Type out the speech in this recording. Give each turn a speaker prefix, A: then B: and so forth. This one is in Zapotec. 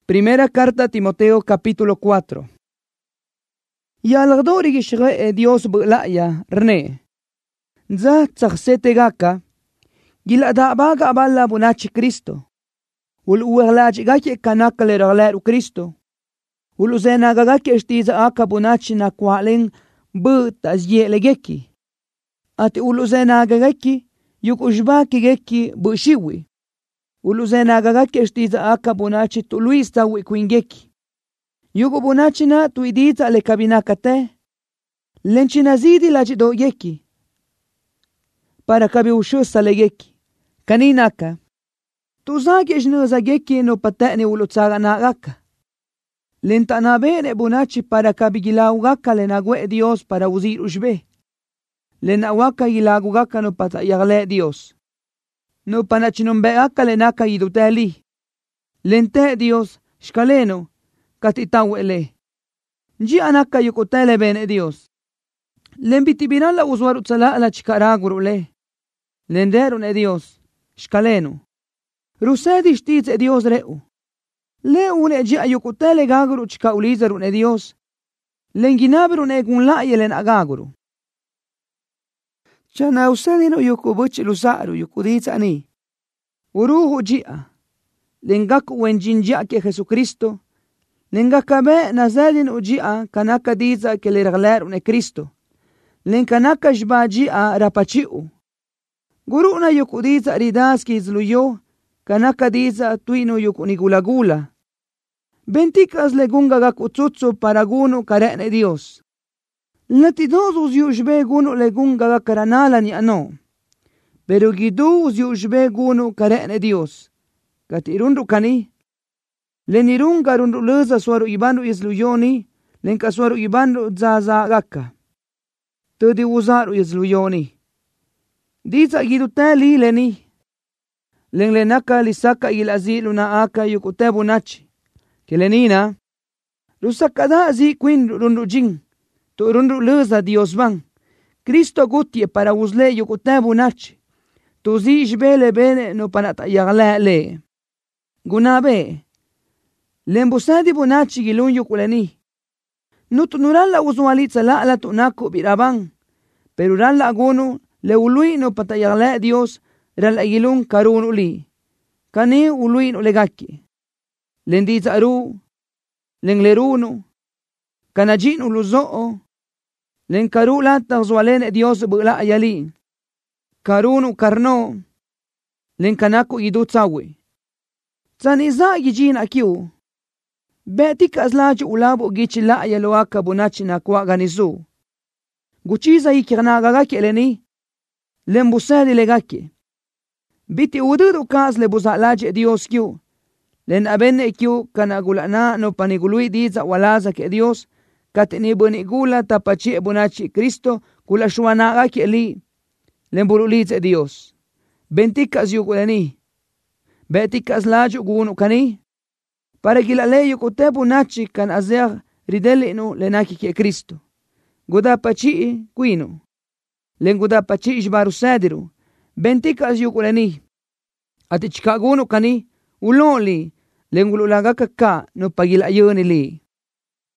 A: Primera carta a Timoteo capítulo 4. Yalagdori gishre Dios bulaya rne. Za tsaksete gaka. Gila da baga balla bunachi Cristo. Ul uerlaji gake kanakale ragleru Cristo. Ul uzena gagake estiza aka bunachi na kwalen bu tazyelegeki. Ati ul uzena gagaki yuk ujbaki geki bu shiwi. Ul uzena gagake estiza aka bunachi tuluista wikwingeki. Yugo bunachi na tuidita le kabinakate. Lenchina zidi la jido yeki. Para kabi ushusa le yeki. Kaninaka. Tuzagi ijnuza geki no pateni ulutsaga na gaka. Lenta na bene bunachi para kabi gilaw gaka le nagwe Dios para uzir ushbe. Le nawaka gilagu gaka no pata yagle Dios. No panachinumbe gaka le naka iduteli. Lente Dios shkaleno. Katitawele. Nji anaka yukutele bene Dios. Lembitibiran la usuaru tsala la chikaraguru le. Lenderu ne Dios. Shkalenu. Rusedi shtiz e Dios reu. Le une ji ayukutele gaguru chikaulizaru ne Dios. Lenginabiru ne gunla yelen agaguru. Chana usedino yukubuchi lusaru yukuditsa ani. Uruhu jia. Lengaku wenjinjia ke Jesucristo. Lengakabe nazalin ujia kanaka diza ke liragler une Cristo. Lenkanaka jbajia rapachiu. Guru na yukudiza ridas ki izluyo kanaka diza tuino yukunigulagula. Bentikas legunga gakutsutsu paraguno karene Dios. Latidozus yushbe gunu legunga gakaranala ni ano. Pero giduz yushbe gunu karene Dios. Katirundu kani. Lenirunga rundu leza suaru ibandu izluyoni, lenka suaru ibandu zaza gaka. Tudi uzaru izluyoni. Diza giduteli leni. Lenlenaka lisaka ilazilu na aka yukutebu nachi. Kelenina. Lusakada zi quin rundu jing. Tu rundu leza Dios bang. Cristo gutie para uzle yukutebu nachi. Tu zi jbele bene no panata yagle le. Gunabe. Lembusadi bunachi gilunyo kuleni. Nutunuran la usualitza la tunaku birabang. Pero ran la agunu le ului no patayagle Dios ran la gilun karun uli. Kani ului no legaki. Lendiza aru. Lengleruno. Kanajin uluzoo. Lenkaru lata zualene Dios bula ayali. Karunu karno. Lenkanaku idutsawi. Zaniza gijin akiu. Betika azlaji ulabo gichi la yaloaka bunachi na kwa ganizu. Guchiza ikirnagagaki eleni. Lembusadi legaki. Biti ududu kaz lebuzalaji Dios kiu. Len abene kiu kanagulana no panigului diza walaza ke Dios. Katini bunigula tapachi bunachi Cristo kula shuanagaki eli. Lembululize Dios. Bentika azyukuleni. Betika azlaji ugunu kani. Para kilale yukutebu nachi kan azer rideli no lenaki ke Cristo. Guda pachi kuino. Len guda pachi ishbaru sadiru. Bentika az yukuleni. Ati chikaguno kani uloli. Len gululaga kaka no pagilayoni li.